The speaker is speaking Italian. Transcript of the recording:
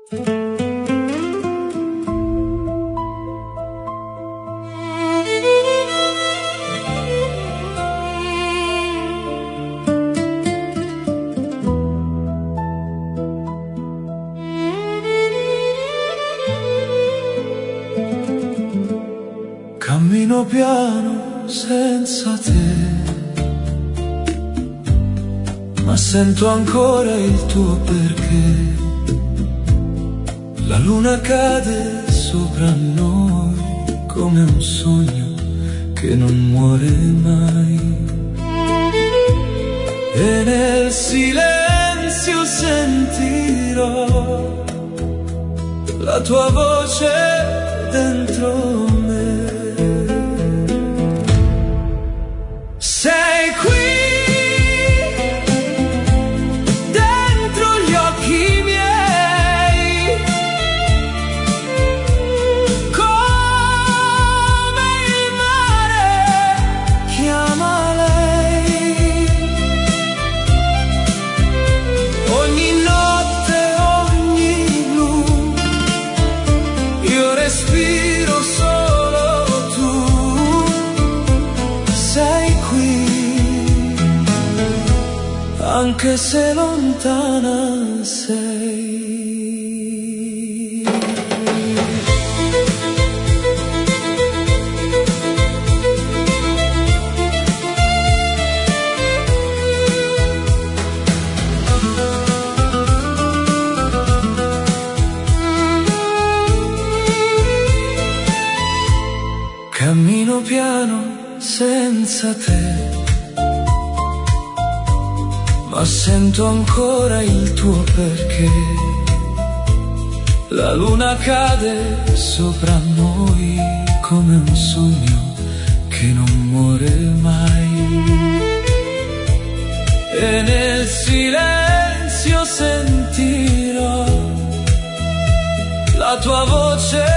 Cammino piano senza te, ma sento ancora il tuo perché. La luna cade sopra noi come un sogno che non muore mai. E nel silenzio sentirò la tua voce dentro me. Sei qui dentro gli occhi miei, come il mare chiama lei. Ogni notte, ogni blu, io respiro solo tu. Sei qui anche se lontana sei. Cammino piano senza te, ma sento ancora il tuo perché. La luna cade sopra noi come un sogno che non muore mai. E nel silenzio sentirò la tua voce